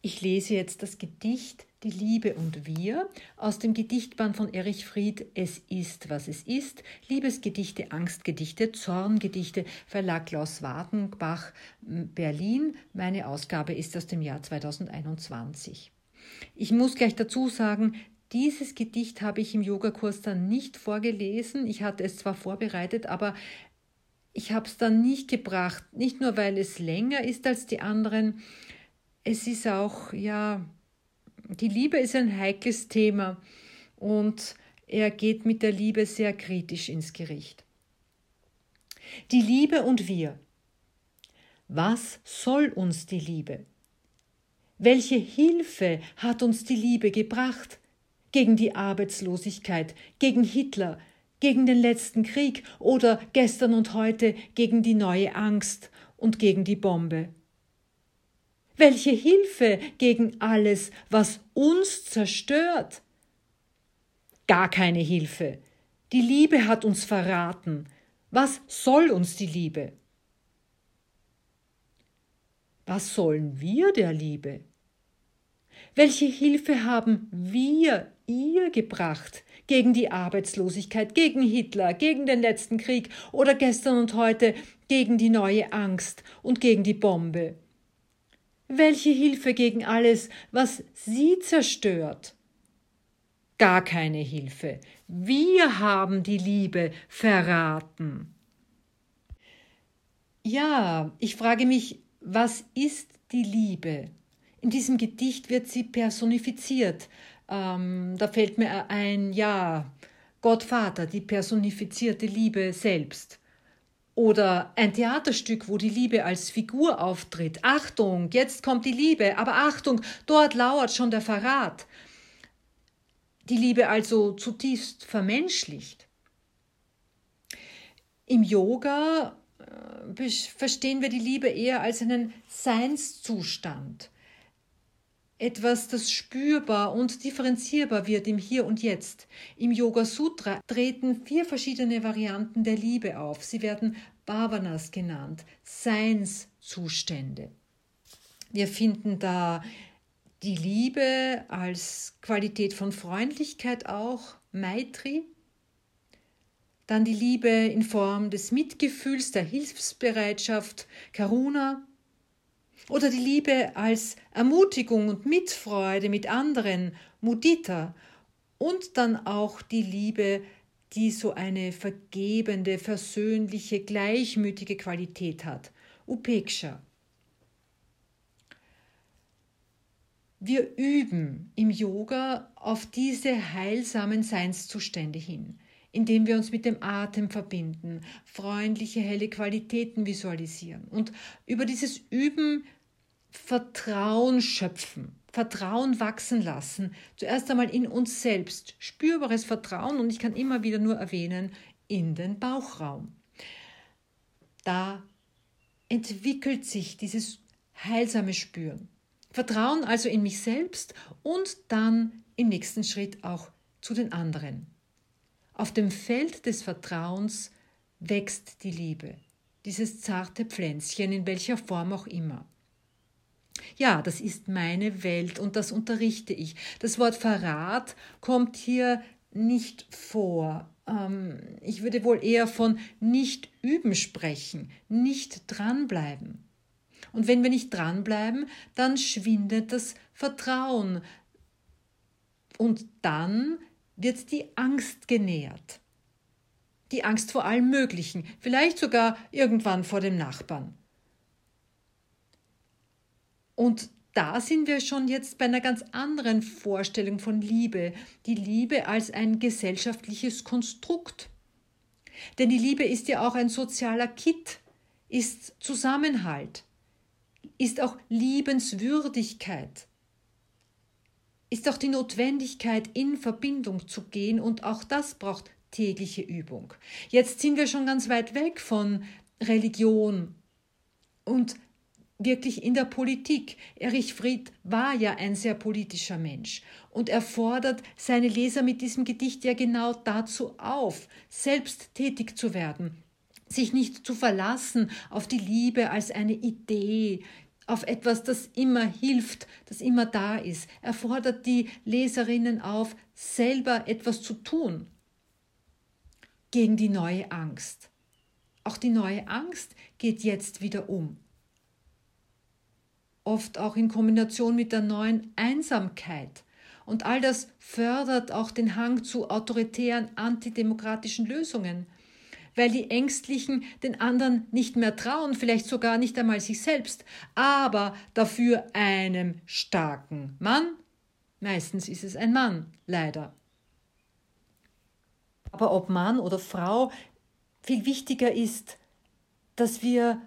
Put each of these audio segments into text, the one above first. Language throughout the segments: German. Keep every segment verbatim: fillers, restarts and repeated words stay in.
Ich lese jetzt das Gedicht Die Liebe und wir aus dem Gedichtband von Erich Fried Es ist, was es ist. Liebesgedichte, Angstgedichte, Zorngedichte, Verlag Klaus Wadenbach, Berlin. Meine Ausgabe ist aus dem Jahr zweitausendeinundzwanzig. Ich muss gleich dazu sagen, dieses Gedicht habe ich im Yogakurs dann nicht vorgelesen. Ich hatte es zwar vorbereitet, aber ich habe es dann nicht gebracht. Nicht nur, weil es länger ist als die anderen. Es ist auch, ja, die Liebe ist ein heikles Thema und er geht mit der Liebe sehr kritisch ins Gericht. Die Liebe und wir. Was soll uns die Liebe? Welche Hilfe hat uns die Liebe gebracht? Gegen die Arbeitslosigkeit, gegen Hitler, gegen den letzten Krieg oder gestern und heute gegen die neue Angst und gegen die Bombe? Welche Hilfe gegen alles, was uns zerstört? Gar keine Hilfe. Die Liebe hat uns verraten. Was soll uns die Liebe? Was sollen wir der Liebe? Welche Hilfe haben wir ihr gebracht gegen die Arbeitslosigkeit, gegen Hitler, gegen den letzten Krieg oder gestern und heute gegen die neue Angst und gegen die Bombe? Welche Hilfe gegen alles, was sie zerstört? Gar keine Hilfe. Wir haben die Liebe verraten. Ja, ich frage mich, was ist die Liebe? In diesem Gedicht wird sie personifiziert. Ähm, da fällt mir ein, ja, Gott Vater, die personifizierte Liebe selbst. Oder ein Theaterstück, wo die Liebe als Figur auftritt. Achtung, jetzt kommt die Liebe, aber Achtung, dort lauert schon der Verrat. Die Liebe also zutiefst vermenschlicht. Im Yoga äh, verstehen wir die Liebe eher als einen Seinszustand. Etwas, das spürbar und differenzierbar wird im Hier und Jetzt. Im Yoga Sutra treten vier verschiedene Varianten der Liebe auf. Sie werden Bhavanas genannt, Seinszustände. Wir finden da die Liebe als Qualität von Freundlichkeit auch, Maitri. Dann die Liebe in Form des Mitgefühls, der Hilfsbereitschaft, Karuna. Oder die Liebe als Ermutigung und Mitfreude mit anderen, Mudita. Und dann auch die Liebe, die so eine vergebende, versöhnliche, gleichmütige Qualität hat, Upeksha. Wir üben im Yoga auf diese heilsamen Seinszustände hin, indem wir uns mit dem Atem verbinden, freundliche, helle Qualitäten visualisieren und über dieses Üben Vertrauen schöpfen, Vertrauen wachsen lassen, zuerst einmal in uns selbst, spürbares Vertrauen und ich kann immer wieder nur erwähnen, in den Bauchraum. Da entwickelt sich dieses heilsame Spüren. Vertrauen also in mich selbst und dann im nächsten Schritt auch zu den anderen. Auf dem Feld des Vertrauens wächst die Liebe, dieses zarte Pflänzchen, in welcher Form auch immer. Ja, das ist meine Welt und das unterrichte ich. Das Wort Verrat kommt hier nicht vor. Ähm, ich würde wohl eher von nicht üben sprechen, nicht dranbleiben. Und wenn wir nicht dranbleiben, dann schwindet das Vertrauen. Und dann wird die Angst genährt. Die Angst vor allem Möglichen, vielleicht sogar irgendwann vor dem Nachbarn. Und da sind wir schon jetzt bei einer ganz anderen Vorstellung von Liebe. Die Liebe als ein gesellschaftliches Konstrukt. Denn die Liebe ist ja auch ein sozialer Kit, ist Zusammenhalt, ist auch Liebenswürdigkeit, ist auch die Notwendigkeit, in Verbindung zu gehen und auch das braucht tägliche Übung. Jetzt sind wir schon ganz weit weg von Religion und wirklich in der Politik. Erich Fried war ja ein sehr politischer Mensch und er fordert seine Leser mit diesem Gedicht ja genau dazu auf, selbst tätig zu werden, sich nicht zu verlassen auf die Liebe als eine Idee, auf etwas, das immer hilft, das immer da ist. Er fordert die Leserinnen auf, selber etwas zu tun gegen die neue Angst. Auch die neue Angst geht jetzt wieder um. Oft auch in Kombination mit der neuen Einsamkeit. Und all das fördert auch den Hang zu autoritären, antidemokratischen Lösungen, weil die Ängstlichen den anderen nicht mehr trauen, vielleicht sogar nicht einmal sich selbst, aber dafür einem starken Mann. Meistens ist es ein Mann, leider. Aber ob Mann oder Frau, viel wichtiger ist, dass wir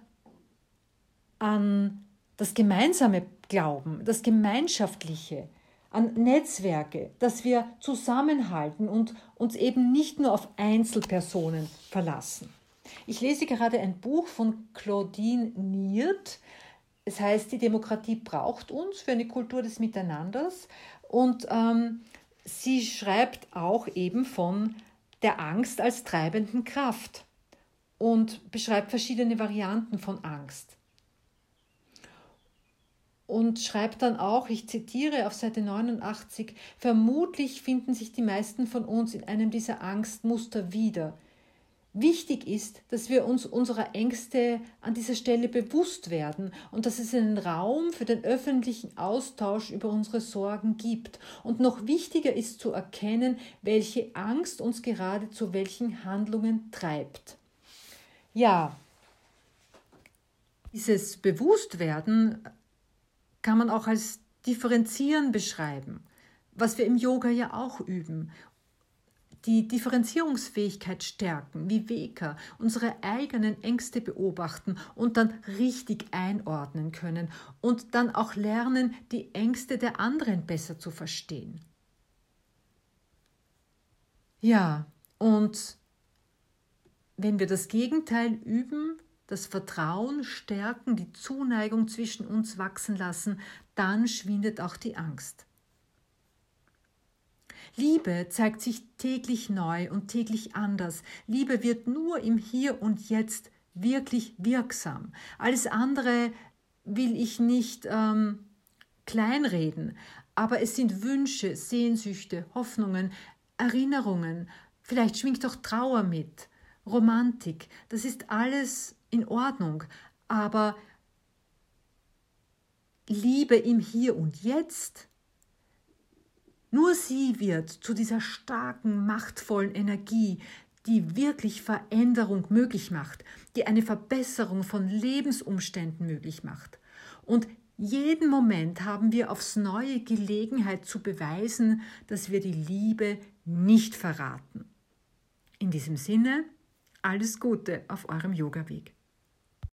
an das Gemeinsame glauben, das Gemeinschaftliche, an Netzwerke, dass wir zusammenhalten und uns eben nicht nur auf Einzelpersonen verlassen. Ich lese gerade ein Buch von Claudine Niert. Es heißt, die Demokratie braucht uns für eine Kultur des Miteinanders. Und ähm, sie schreibt auch eben von der Angst als treibenden Kraft und beschreibt verschiedene Varianten von Angst. Und schreibt dann auch, ich zitiere auf Seite neunundachtzig, vermutlich finden sich die meisten von uns in einem dieser Angstmuster wieder. Wichtig ist, dass wir uns unserer Ängste an dieser Stelle bewusst werden und dass es einen Raum für den öffentlichen Austausch über unsere Sorgen gibt. Und noch wichtiger ist zu erkennen, welche Angst uns gerade zu welchen Handlungen treibt. Ja, dieses Bewusstwerden kann man auch als Differenzieren beschreiben, was wir im Yoga ja auch üben. Die Differenzierungsfähigkeit stärken, wie Viveka, unsere eigenen Ängste beobachten und dann richtig einordnen können und dann auch lernen, die Ängste der anderen besser zu verstehen. Ja, und wenn wir das Gegenteil üben, das Vertrauen stärken, die Zuneigung zwischen uns wachsen lassen, dann schwindet auch die Angst. Liebe zeigt sich täglich neu und täglich anders. Liebe wird nur im Hier und Jetzt wirklich wirksam. Alles andere will ich nicht ähm, kleinreden, aber es sind Wünsche, Sehnsüchte, Hoffnungen, Erinnerungen, vielleicht schwingt auch Trauer mit, Romantik, das ist alles in Ordnung, aber Liebe im Hier und Jetzt, nur sie wird zu dieser starken, machtvollen Energie, die wirklich Veränderung möglich macht, die eine Verbesserung von Lebensumständen möglich macht. Und jeden Moment haben wir aufs Neue Gelegenheit zu beweisen, dass wir die Liebe nicht verraten. In diesem Sinne, alles Gute auf eurem Yoga-Weg.